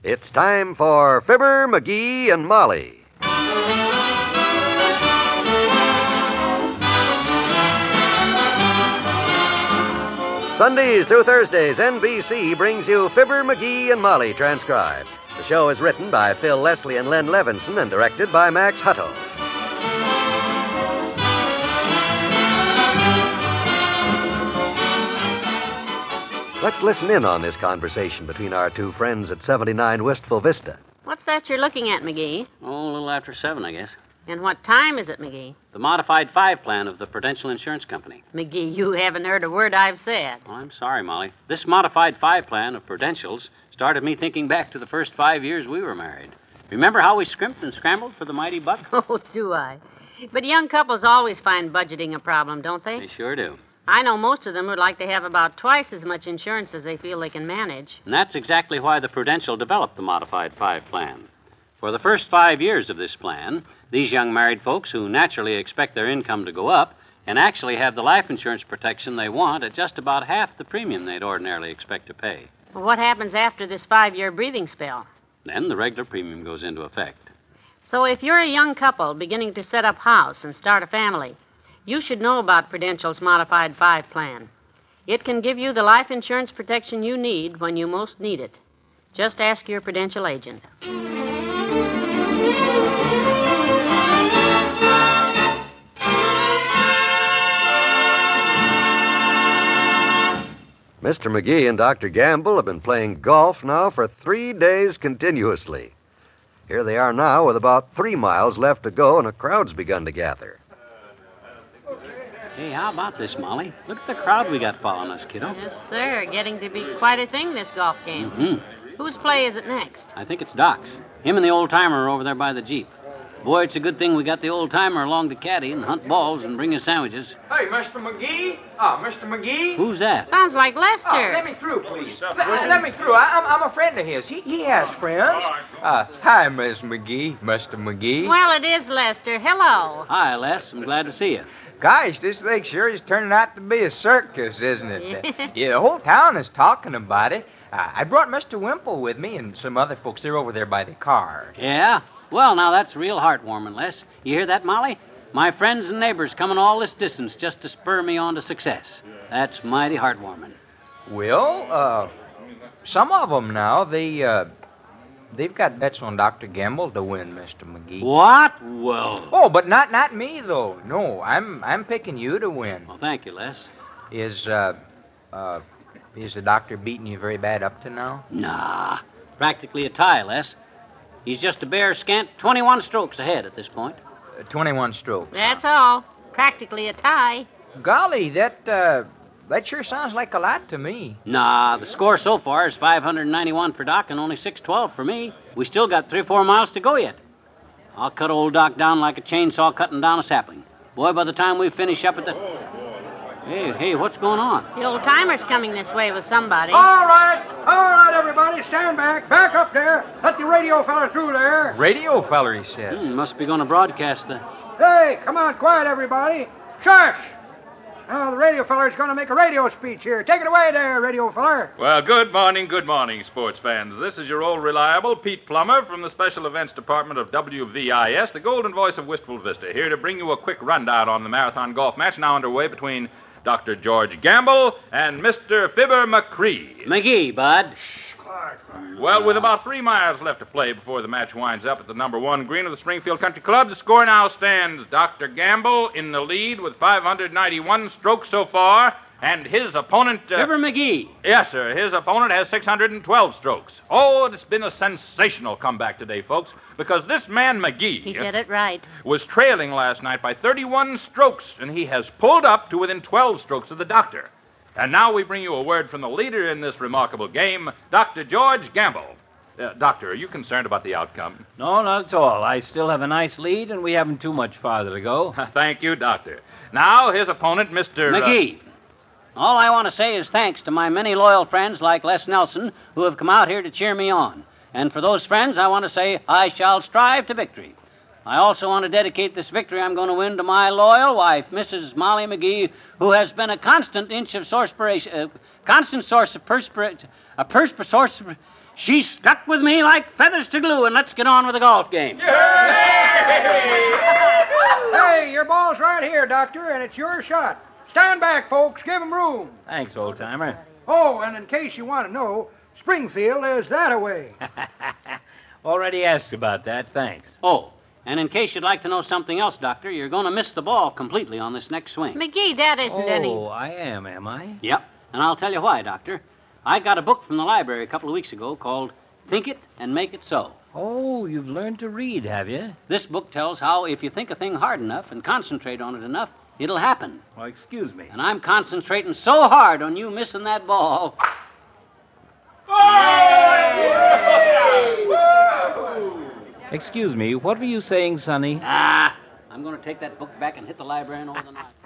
It's time for Fibber, McGee, and Molly. Sundays through Thursdays, NBC brings you Fibber, McGee, and Molly transcribed. The show is written by Phil Leslie and Len Levinson and directed by Max Hutto. Let's listen in on this conversation between our two friends at 79 Wistful Vista. What's that you're looking at, McGee? Oh, a little after 7, I guess. And what time is it, McGee? The modified 5 plan of the Prudential Insurance Company. McGee, you haven't heard a word I've said. Oh, I'm sorry, Molly. This modified 5 plan of Prudential's started me thinking back to the first 5 years we were married. Remember how we scrimped and scrambled for the mighty buck? Oh, do I? But young couples always find budgeting a problem, don't they? They sure do. I know most of them would like to have about twice as much insurance as they feel they can manage. And that's exactly why the Prudential developed the modified 5 plan. For the first 5 years of this plan, these young married folks who naturally expect their income to go up and actually have the life insurance protection they want at just about half the premium they'd ordinarily expect to pay. Well, what happens after this 5-year breathing spell? Then the regular premium goes into effect. So if you're a young couple beginning to set up house and start a family, you should know about Prudential's modified 5 plan. It can give you the life insurance protection you need when you most need it. Just ask your Prudential agent. Mr. McGee and Dr. Gamble have been playing golf now for 3 days continuously. Here they are now with about 3 miles left to go, and a crowd's begun to gather. Hey, how about this, Molly? Look at the crowd we got following us, kiddo. Yes, sir. Getting to be quite a thing, this golf game. Mm-hmm. Whose play is it next? I think it's Doc's. Him and the old-timer are over there by the Jeep. Boy, it's a good thing we got the old-timer along to caddy and hunt balls and bring us sandwiches. Hey, Mr. McGee? Oh, Mr. McGee? Who's that? Sounds like Lester. Oh, let me through, please. Let me through. I'm a friend of his. He has friends. Hi, Miss McGee, Mr. McGee. Well, it is Lester. Hello. Hi, Les. I'm glad to see you. Gosh, this thing sure is turning out to be a circus, isn't it? Yeah, the whole town is talking about it. I brought Mr. Wimple with me and some other folks. They're over there by the car. Yeah? Well, now that's real heartwarming, Les. You hear that, Molly? My friends and neighbors coming all this distance just to spur me on to success. That's mighty heartwarming. Well, some of them now, they've got bets on Dr. Gamble to win, Mr. McGee. What? Well... Oh, but not me, though. No, I'm picking you to win. Well, thank you, Les. Is the doctor beating you very bad up to now? Nah. Practically a tie, Les. He's just a bare scant 21 strokes ahead at this point. 21 strokes. That's all. Practically a tie. Golly, that sure sounds like a lot to me. Nah, the score so far is 591 for Doc and only 612 for me. We still got 3 or 4 miles to go yet. I'll cut old Doc down like a chainsaw cutting down a sapling. Boy, by the time we finish up at the... Hey, what's going on? The old timer's coming this way with somebody. All right, everybody, stand back. Back up there. Let the radio fella through there. Radio feller, he says. Must be going to broadcast the... Hey, come on, quiet, everybody. Shush! Now, the radio feller's going to make a radio speech here. Take it away there, radio feller. Well, good morning, sports fans. This is your old reliable Pete Plummer from the Special Events Department of WVIS, the golden voice of Wistful Vista, here to bring you a quick rundown on the marathon golf match now underway between Dr. George Gamble and Mr. Fibber McCree. McGee, bud. Well, with about 3 miles left to play before the match winds up at the number 1 green of the Springfield Country Club, the score now stands Dr. Gamble in the lead with 591 strokes so far, and his opponent... Fibber McGee. Yes, sir. His opponent has 612 strokes. Oh, it's been a sensational comeback today, folks, because this man, McGee... He said it right. ...was trailing last night by 31 strokes, and he has pulled up to within 12 strokes of the doctor. And now we bring you a word from the leader in this remarkable game, Dr. George Gamble. Doctor, are you concerned about the outcome? No, not at all. I still have a nice lead, and we haven't too much farther to go. Thank you, Doctor. Now, his opponent, Mr. McGee. All I want to say is thanks to my many loyal friends like Les Nelson who have come out here to cheer me on. And for those friends, I want to say I shall strive to victory. I also want to dedicate this victory I'm going to win to my loyal wife, Mrs. Molly McGee, who has been a constant source of perspiration, She's stuck with me like feathers to glue, and let's get on with the golf game. Hey, your ball's right here, Doctor, and it's your shot. Stand back, folks. Give 'em room. Thanks, old-timer. Oh, and in case you want to know, Springfield is that-a-way. Already asked about that, thanks. Oh, and in case you'd like to know something else, Doctor, you're going to miss the ball completely on this next swing. McGee, that isn't any. Oh, I am I? Yep, and I'll tell you why, Doctor. I got a book from the library a couple of weeks ago called Think It and Make It So. Oh, you've learned to read, have you? This book tells how if you think a thing hard enough and concentrate on it enough, it'll happen. Well, excuse me. And I'm concentrating so hard on you missing that ball. Excuse me, what were you saying, Sonny? I'm going to take that book back and hit the librarian over the night.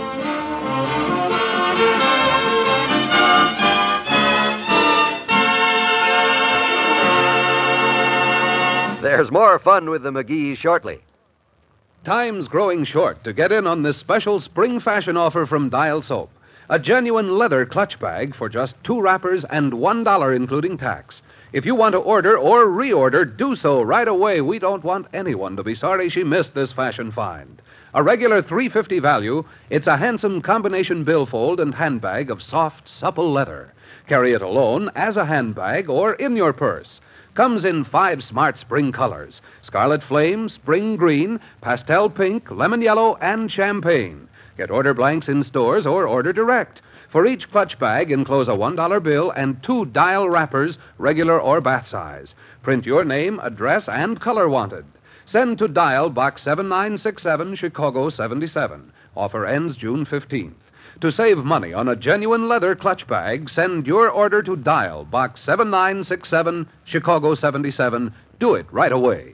There's more fun with the McGees shortly. Time's growing short to get in on this special spring fashion offer from Dial Soap. A genuine leather clutch bag for just 2 wrappers and $1 including tax. If you want to order or reorder, do so right away. We don't want anyone to be sorry she missed this fashion find. A regular $3.50 value, it's a handsome combination billfold and handbag of soft, supple leather. Carry it alone, as a handbag, or in your purse. Comes in 5 smart spring colors: scarlet flame, spring green, pastel pink, lemon yellow, and champagne. Get order blanks in stores or order direct. For each clutch bag, enclose a $1 bill and 2 Dial wrappers, regular or bath size. Print your name, address, and color wanted. Send to Dial, Box 7967, Chicago 77. Offer ends June 15th. To save money on a genuine leather clutch bag, send your order to Dial, Box 7967, Chicago 77. Do it right away.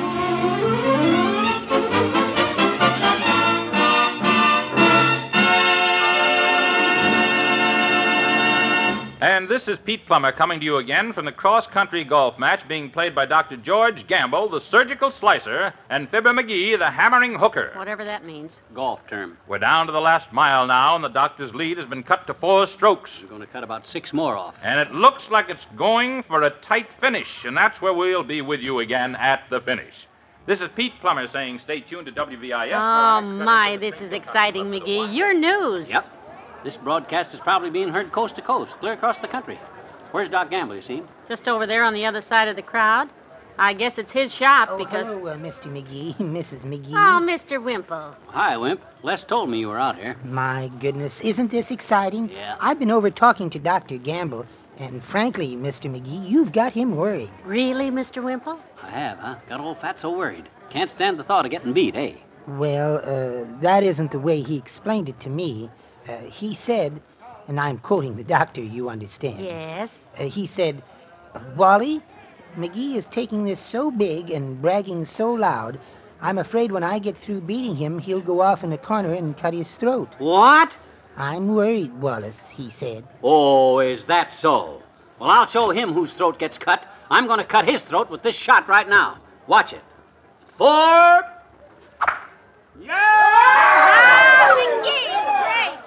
And this is Pete Plummer coming to you again from the cross-country golf match being played by Dr. George Gamble, the surgical slicer, and Fibber McGee, the hammering hooker. Whatever that means. Golf term. We're down to the last mile now, and the doctor's lead has been cut to 4 strokes. We're going to cut about 6 more off. And it looks like it's going for a tight finish, and that's where we'll be with you again at the finish. This is Pete Plummer saying stay tuned to WVIS. Oh, my, this is exciting, McGee. Your news. Yep. This broadcast is probably being heard coast to coast, clear across the country. Where's Doc Gamble, you see? Just over there on the other side of the crowd. I guess it's his shop because... Hello, Mr. McGee, Mrs. McGee. Oh, Mr. Wimple. Hi, Wimp. Les told me you were out here. My goodness, isn't this exciting? Yeah. I've been over talking to Dr. Gamble, and frankly, Mr. McGee, you've got him worried. Really, Mr. Wimple? I have, huh? Got old fat so worried. Can't stand the thought of getting beat, eh? Well, that isn't the way he explained it to me. He said, and I'm quoting the doctor, you understand. Yes. He said, Wally, McGee is taking this so big and bragging so loud, I'm afraid when I get through beating him, he'll go off in a corner and cut his throat. What? I'm worried, Wallace, he said. Oh, is that so? Well, I'll show him whose throat gets cut. I'm going to cut his throat with this shot right now. Watch it. 4. Yeah! Oh, McGee, great!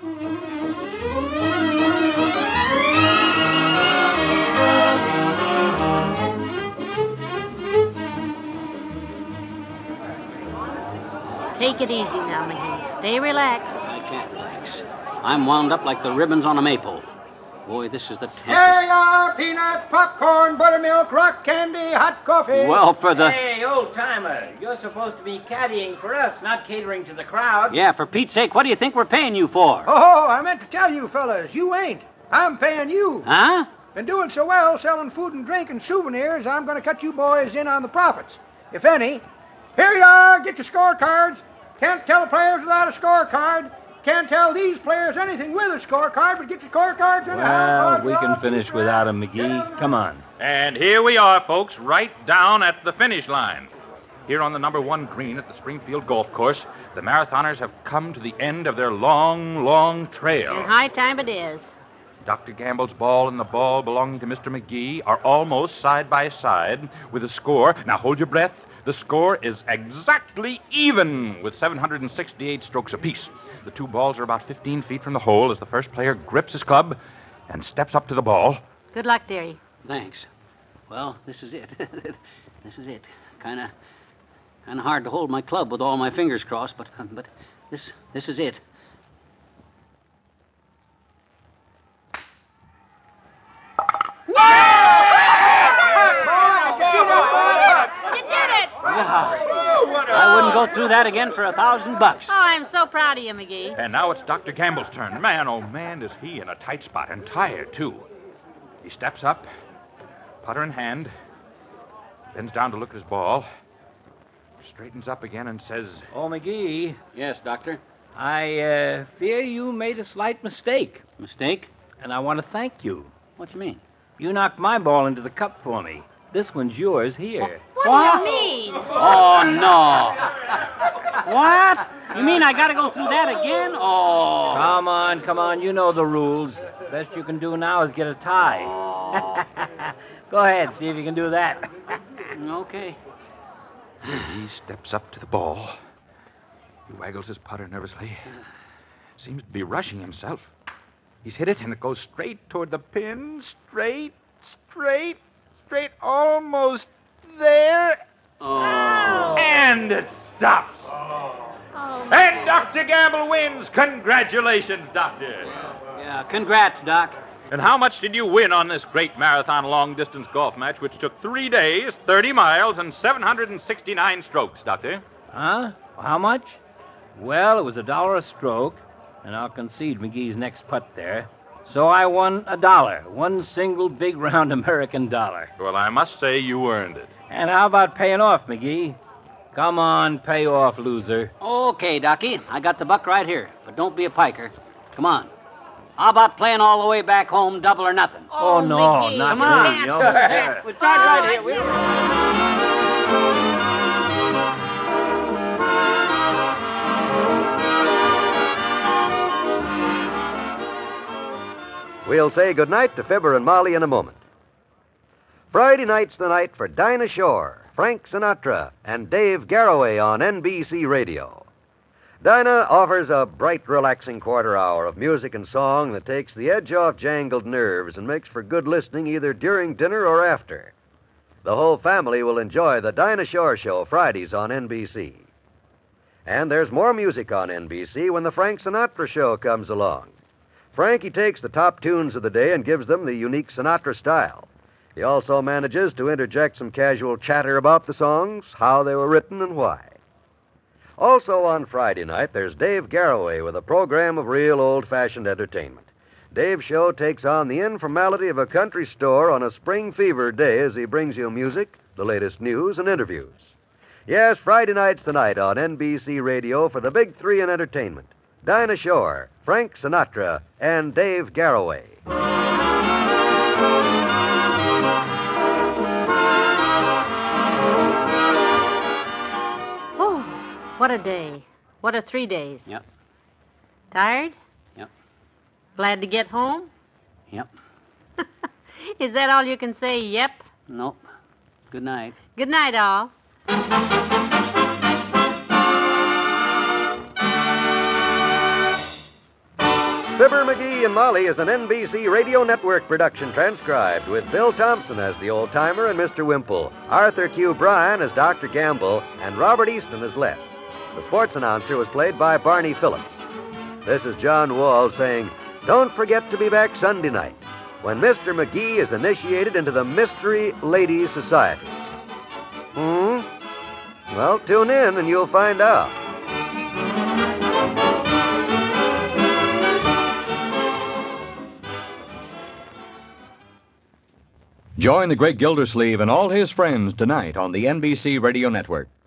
Take it easy now, McGee. Stay relaxed. I can't relax. I'm wound up like the ribbons on a maypole. Boy, this is the Here tensest. you are, peanuts, popcorn, buttermilk, rock candy, hot coffee. Well, for the... Hey, old-timer, you're supposed to be caddying for us, not catering to the crowd. Yeah, for Pete's sake, what do you think we're paying you for? Oh, I meant to tell you fellas, you ain't. I'm paying you. Huh? Been doing so well selling food and drink and souvenirs, I'm going to cut you boys in on the profits, if any. Here you are, get your scorecards. Can't tell the players without a scorecard. Can't tell these players anything with a scorecard, but get your scorecards in Well, we can finish without him, McGee. Come on. And here we are, folks, right down at the finish line. Here on the number 1 green at the Springfield Golf Course, the marathoners have come to the end of their long, long trail. And high time it is. Dr. Gamble's ball and the ball belonging to Mr. McGee are almost side by side with a score. Now hold your breath. The score is exactly even with 768 strokes apiece. The 2 balls are about 15 feet from the hole as the first player grips his club and steps up to the ball. Good luck, dearie. Thanks. Well, this is it. This is it. Kind of hard to hold my club with all my fingers crossed, but this is it. You did it! I wouldn't go through that again for $1,000. Oh, I'm so proud of you, McGee. And now it's Dr. Gamble's turn. Man, oh man, is he in a tight spot, and tired, too. He steps up, putter in hand, bends down to look at his ball, straightens up again and says, Oh, McGee, Yes, Doctor. I fear you made a slight mistake, Mistake? and I want to thank you. What you mean? You knocked my ball into the cup for me. This one's yours here. What do you mean? Oh, no. What? You mean I gotta go through that again? Oh. Come on. You know the rules. Best you can do now is get a tie. Go ahead, see if you can do that. Okay. He steps up to the ball. He waggles his putter nervously. Seems to be rushing himself. He's hit it, and it goes straight toward the pin. Straight, almost there. Oh. And it stops. Oh, And Dr. Gamble wins. Congratulations, Doctor. Yeah, congrats, Doc. And how much did you win on this great marathon long-distance golf match, which took 3 days, 30 miles, and 769 strokes, Doctor? Huh? How much? Well, it was $1 a stroke, and I'll concede McGee's next putt there. So I won $1, one single big round American dollar. Well, I must say you earned it. And how about paying off, McGee? Come on, pay off, loser. Okay, Docky. I got the buck right here, but don't be a piker. Come on. How about playing all the way back home, double or nothing? Oh, no, McGee, not Come on. me. We'll start right here. We'll say goodnight to Fibber and Molly in a moment. Friday night's the night for Dinah Shore, Frank Sinatra, and Dave Garroway on NBC Radio. Dinah offers a bright, relaxing quarter hour of music and song that takes the edge off jangled nerves and makes for good listening either during dinner or after. The whole family will enjoy the Dinah Shore Show Fridays on NBC. And there's more music on NBC when the Frank Sinatra Show comes along. Frankie takes the top tunes of the day and gives them the unique Sinatra style. He also manages to interject some casual chatter about the songs, how they were written, and why. Also on Friday night, there's Dave Garroway with a program of real old-fashioned entertainment. Dave's show takes on the informality of a country store on a spring fever day as he brings you music, the latest news, and interviews. Yes, Friday night's the night on NBC Radio for the big three in entertainment. Dinah Shore, Frank Sinatra, and Dave Garroway. Oh, what a day. What a 3 days. Yep. Tired? Yep. Glad to get home? Yep. Is that all you can say, yep? Nope. Good night. Good night, all. Fibber, McGee, and Molly is an NBC Radio Network production transcribed with Bill Thompson as the old-timer and Mr. Wimple, Arthur Q. Bryan as Dr. Gamble, and Robert Easton as Les. The sports announcer was played by Barney Phillips. This is John Wall saying, don't forget to be back Sunday night when Mr. McGee is initiated into the Mystery Ladies Society. Well, tune in and you'll find out. Join the great Gildersleeve and all his friends tonight on the NBC Radio Network.